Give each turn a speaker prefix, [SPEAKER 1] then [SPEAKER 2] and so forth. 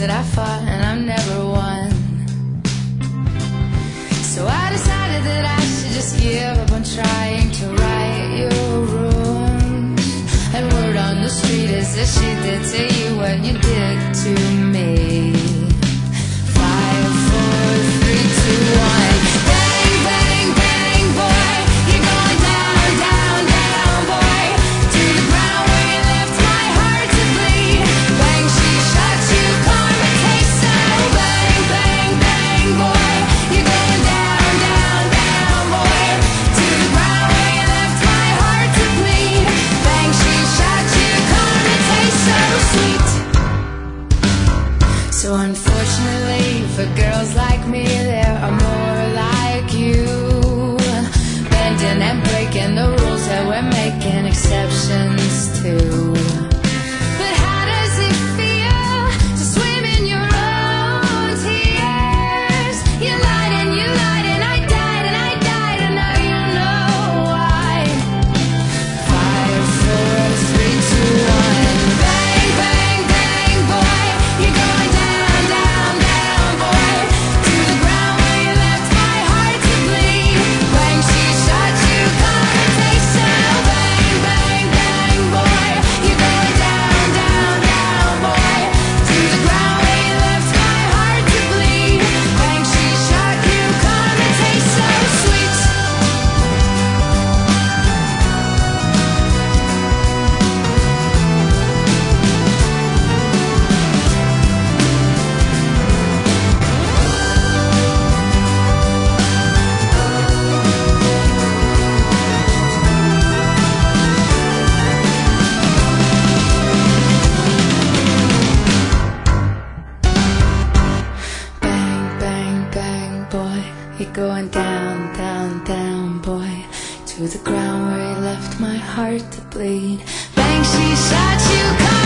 [SPEAKER 1] that I fought and I've never won. So I decided that I should just give up on trying to right your wrongs. And word on the street is that she did to you what you did to me. 5, 4, 3, 2, 1. Bang, bang, bang, boy. You're going down, down, down, boy. To the ground where you left my heart to bleed. Bang, she shot you, karma tastes so. Bang, bang, bang, boy. You're going down, down, down, boy. To the ground where you left my heart to bleed. Bang, she shot you, karma tastes so sweet. So unfortunately for girls like me, there are more like you, bending and breaking the rules that we're making exceptions to. But how does it feel to swim in your own tears? You lied and I died and I died, and now you know why. 5, 4, 3, 2, 1. Bang, bang, bang, boy. You're going down, down, down, boy. To the ground where you left my heart to bleed. Bang, she shot you, karma tastes so. Bang, bang, bang, boy. You're going down, down, down, boy. To the ground where you left my heart to bleed. Bang, she shot you, karma tastes so sweet. Bang, bang, bang, boy. You're going down, down, down, boy. To the ground where you left my heart to bleed. Bang, she shot you.